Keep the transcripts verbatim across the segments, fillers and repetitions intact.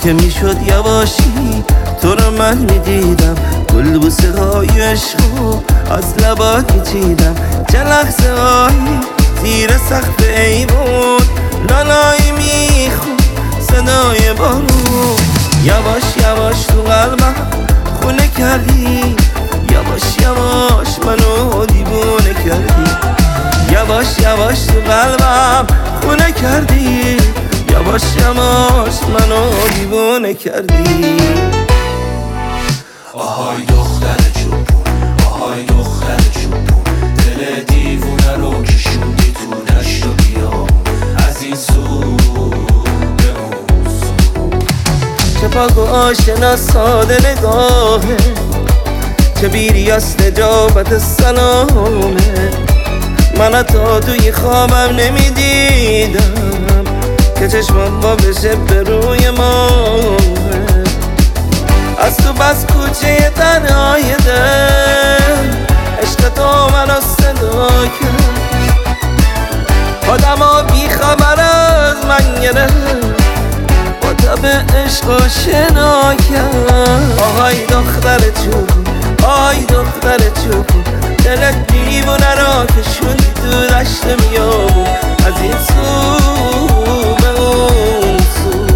که میشد یواشی تو رو من میدیدم، گل بوسه های عشقو از لبات میچیدم. چه لحظه هایی زیر سقف ایوون لالایی میخون صدای بارون. یواش یواش تو قلبم خونه کردی، یواش یواش منو دیوونه کردی. یواش یواش تو قلبم خونه کردی، یواش یواش منو دیوونه کردی. آهای دختر چوبون، آهای دختر چوبون، دل دیوونه رو کشوندی تو دشت و بیابون، از این سو به اون سو. چه پاک و آشنا ساده نگاهه، چه بیری از نجابت سلامه. من تا توی خوابم نمیدیدم که چشمم با بشه به روی ماه. از تو بس کوچه تنهای دل عشق تو منو صدا کرد، خودم ها بی خبر از من گرفت، با تب عشق آشنا کرد. آهای دختر چوبون، آهای دختر چوبون، دلت دیوونه را کشوندی تو دشت میابون، از این سو به اون سو.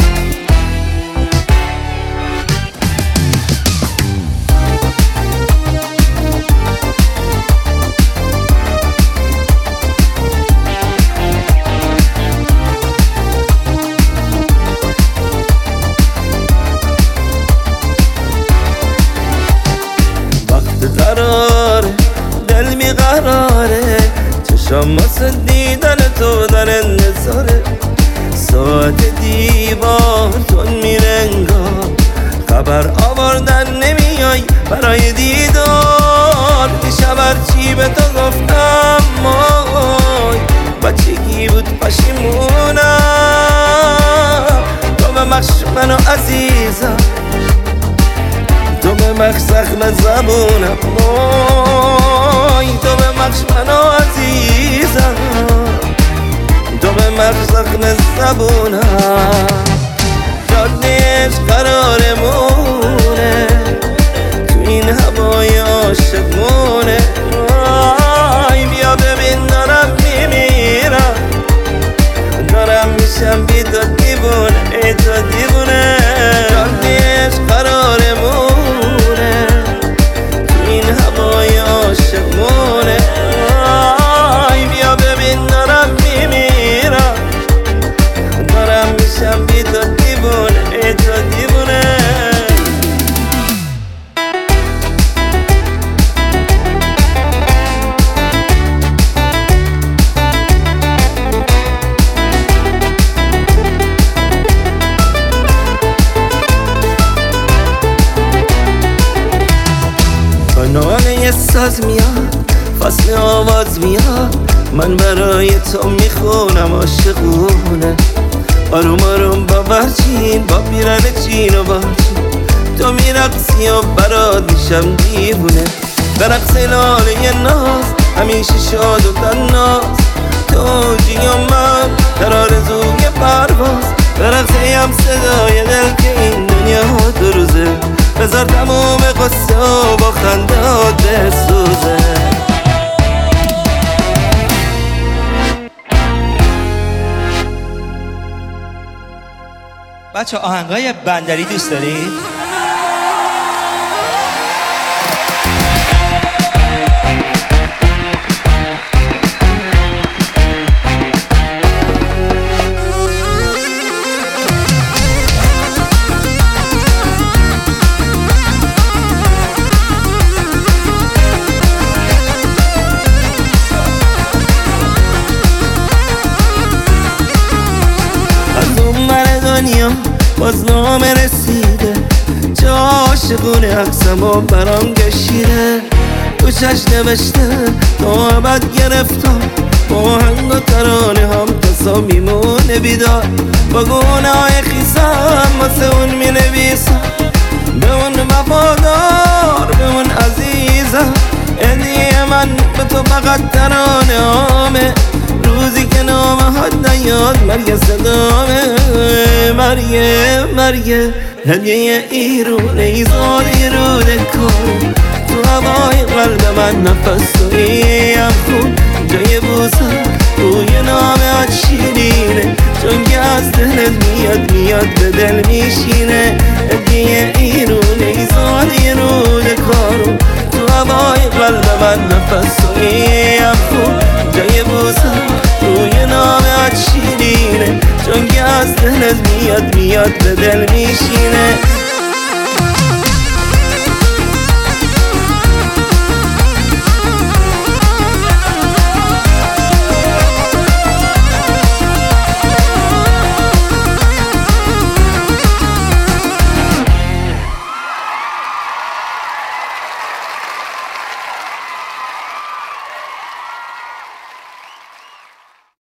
وقت قراره دل میقراره، چشم واسه دیدن تو در انتظاره. ساعت دیوار تون میره انگار، خبر آوردن نمیای برای دیدار. دیشب هرچی به تو گفتم مای بچگی بود پشیمونم. تو به مخش منو عزیزم، تو به مخش زخم زبونم. مای تو به مخش منو عزیزم، تو به مخش زخم زبونم. جادهش قرارمونه تو این هوای عاشقونه. آی بیا ببین دارم میمیرم، دارم میشم بی تو دیوونه، ای تو دیوونه. جادهش قرارمونه تو این هوای عاشقونه. آی بیا ببین دارم میمیرم، دارم میشم بی تو دیوونه، ای تو دیوونه. ناله ساز میاد، فصل آواز میاد، من برای تو میخونم عاشقونه. آروم آروم با برچین، با پیرن چین و برچین، تو میرقصی و برات میشم دیوونه. به رقص لاله ناز همیشه شاد و تناز، تو جی و من در آرزوی پرواز. به رقصه هم صدای دل که این دنیا دو روزه، بذار تموم قصه و با خندهات بسوزه. بچه آهنگای بندری دوست دارید؟ باز نامه رسیده، چه عاشقونه عکسم و برام کشیده. تو چش نوشته تا ابد گرفتم، با هنگ و ترانه هم تصا میمونه بیدار. با گونه های خیسم واسه اون می نویسم، به اون وفادار، به اون عزیزم. هدیه من به تو فقط ترانه هامه، رو روزی که نامهات نیاد مرگ صدامه مرگه مرگه هدیه ایرونه ایزاد ایرونه کن تو هوای قلب من نفس تویم خون جای بوسه روی نامهات شیرینه چون که از دلت میاد میاد به دل میشینه هدیه ایرونه ایزاد ایرونه کن تو هوای قلب من نفس تویم خون جای بوسه روی نامهات شیرینه چون که از دلت میاد میاد به دل میشینه